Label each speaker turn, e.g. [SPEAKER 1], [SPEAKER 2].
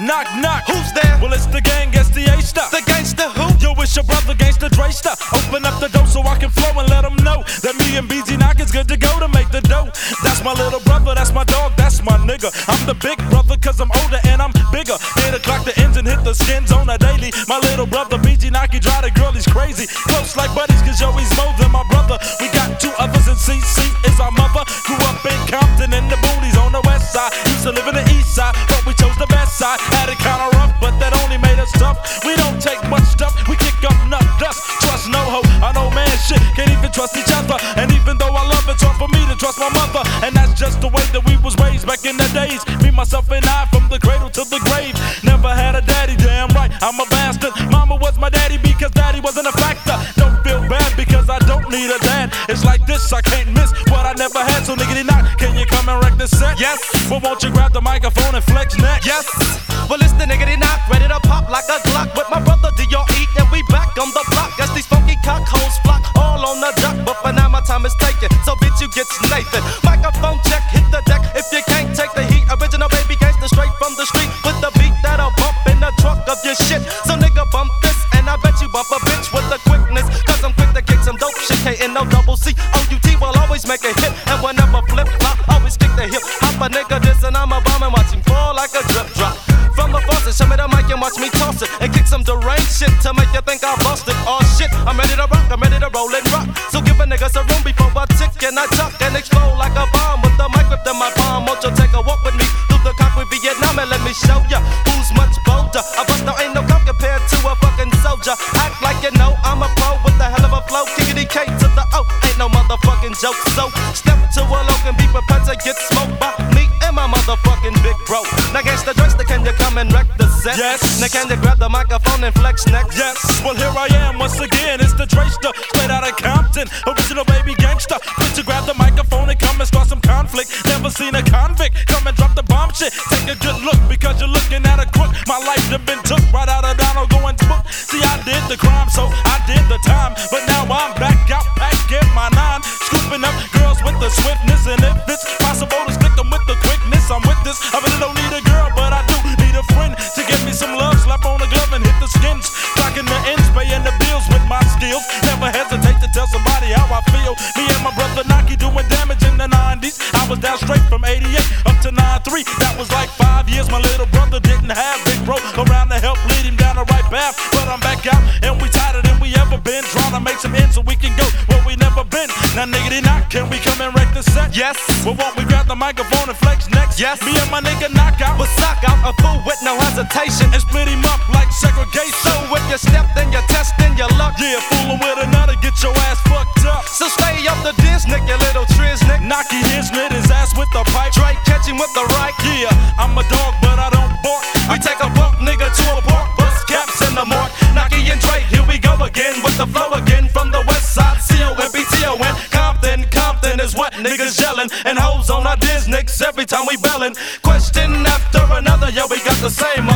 [SPEAKER 1] Knock, knock.
[SPEAKER 2] Who's there?
[SPEAKER 1] Well, it's the gang, it's the A-Star.
[SPEAKER 2] The gangster who?
[SPEAKER 1] Yo, it's your brother, Gangsta Dre Star. Open up the door so I can flow and let them know that me and BG Knock is good to go to make the dough. That's my little brother, that's my dog, that's my nigga. I'm the big brother cause I'm older and I'm bigger. Here to clock the ends and hit the skins on a daily. My little brother, BG Knock, he drive the girl, he's crazy. Close like buddies cause yo, he's more than my brother. We got two others and CC is our mother. Grew up in Compton in the boonies on the west side. Used to live in the east side, but we chose the best side. Had it kinda rough, but that only made us tough. We don't take much stuff, we kick up nut dust. Trust no hoe, I know man shit, can't even trust each other. And even though I love it, it's hard for me to trust my mother. And that's just the way that we was raised back in the days. Me, myself, and I, from the cradle to the grave. Never had a daddy, damn right, I'm a bastard. Mama was my daddy because daddy wasn't a factor. Don't feel bad because I don't need a dad. It's like this, I can't miss what I never had. So nigga, knock, can you come and wreck this set?
[SPEAKER 2] Yes.
[SPEAKER 1] Well, won't you grab the microphone and flex next?
[SPEAKER 2] Yes. Well, it's the nigga knock, ready to pop like a Glock. With my brother D.R.E. and we back on the block. As these funky cockholes flock all on the dock. But for now my time is taken, so bitch you get Nathan. Microphone check, hit the deck if you can't take the heat. Original baby gangster straight from the street with the beat that'll bump in the trunk of your shit. So nigga bump this and I bet you bump a bitch with the quickness. Cause I'm quick to kick some dope shit. K-N-O-double-C-O-U-T will always make a hit. And whenever flip flop, always kick the hip. Hop a nigga this and I'm a bomb and watch him fall like a drip drop. From the faucet, show me the mic and watch me toss it. And kick some deranged shit to make you think I lost it. Oh shit, I'm ready to rock, I'm ready to roll and rock. So give a nigga some room before I tick and I tuck and explode like a bomb with the mic whipped in my palm. Won't you take a walk with me through the concrete Vietnam and let me show ya who's much bolder. A buster ain't no cop compared to a fucking soldier. Act like you know I'm a pro with a hell of a flow. Kickity K to the O, ain't no motherfucking joke. So step to a loc and be prepared to get smoked by me and my motherfucking big bro. Now Gangsta Dre, can you come and wreck the set?
[SPEAKER 1] Yes.
[SPEAKER 2] Now can you grab the microphone and flex next?
[SPEAKER 1] Yes. Well, here I am once again. It's the Dre Star, straight out of Compton. Original baby gangsta. Quick to grab the microphone and come and start some conflict. Never seen a convict come and drop the bomb shit. Take a good look because you're looking at a crook. My life done been took right out of Donald going to book. See, I did the crime, so I did the time. But now I'm back out, packing my nine. Scooping up girls with the swiftness. And if it's possible to stick them with the quickness, I'm with this. I really don't need a girl, but I do need a friend to give me some love. Slap on the glove and hit the skins. Clocking the ends, paying the bills with my skills. Never hesitate to tell somebody how I feel. Me and my brother Naki doing damage in the 90s. I was down straight from 88 up to 93. That was like 5 years. My little brother didn't have big bro around to help lead him down the right path. But I'm back out and we tighter than we ever been. Trying to make some ends so we can go where we never been. Now nigga, knock, can we come and wreck the set?
[SPEAKER 2] Yes.
[SPEAKER 1] Well, won't we grab the microphone and flex next?
[SPEAKER 2] Yes.
[SPEAKER 1] Me and my nigga knock out.
[SPEAKER 2] But sock out a fool with no hesitation
[SPEAKER 1] And split him up like segregation.
[SPEAKER 2] So if you step, then you test, then you luck.
[SPEAKER 1] Yeah, fooling with another, get your ass fucked up.
[SPEAKER 2] So stay up the Disney, you little triznick.
[SPEAKER 1] Knocky his lit his ass with the pipe.
[SPEAKER 2] Dre catch him with the right.
[SPEAKER 1] Yeah, I'm a dog, but I don't bark.
[SPEAKER 2] We take a buck nigga to a park, bust caps in the morgue. Knocky and Dre, here we go again with the flow again from the west side. C-O-M-B-T-O-N. Compton is what niggas yelling. And hoes on our Disney every time we bellin'. Question after another, yo, we got the same